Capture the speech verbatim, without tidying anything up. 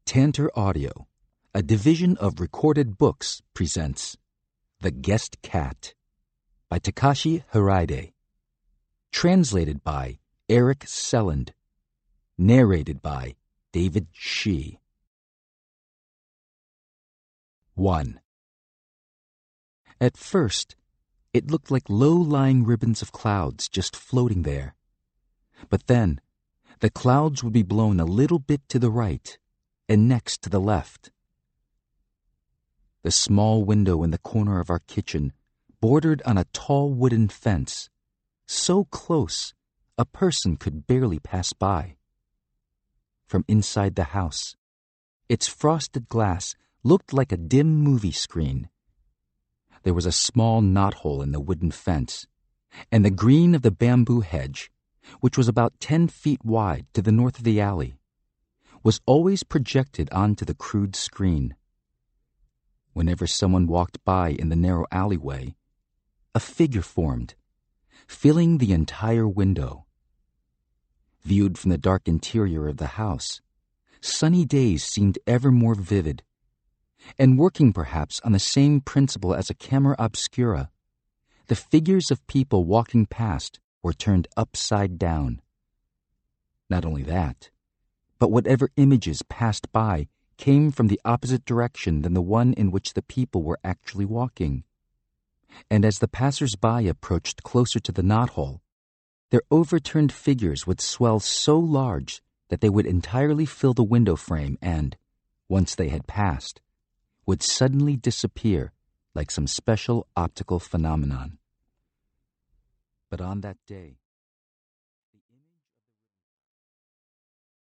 Tantor Audio, a division of Recorded Books, presents The Guest Cat by Takashi Hiraide. Translated by Eric Selland. Narrated by David Shi. one. At first, it looked like low-lying ribbons of clouds just floating there. But then, the clouds would be blown a little bit to the right and next to the left. The small window in the corner of our kitchen bordered on a tall wooden fence, so close a person could barely pass by. From inside the house, its frosted glass looked like a dim movie screen. There was a small knothole in the wooden fence, and the green of the bamboo hedge, which was about ten feet wide to the north of the alley, was always projected onto the crude screen. Whenever someone walked by in the narrow alleyway, a figure formed, filling the entire window. Viewed from the dark interior of the house, sunny days seemed ever more vivid, and working perhaps on the same principle as a camera obscura, the figures of people walking past were turned upside down. Not only that, but whatever images passed by came from the opposite direction than the one in which the people were actually walking. And as the passers-by approached closer to the knothole, their overturned figures would swell so large that they would entirely fill the window frame and, once they had passed, would suddenly disappear like some special optical phenomenon. But on that day,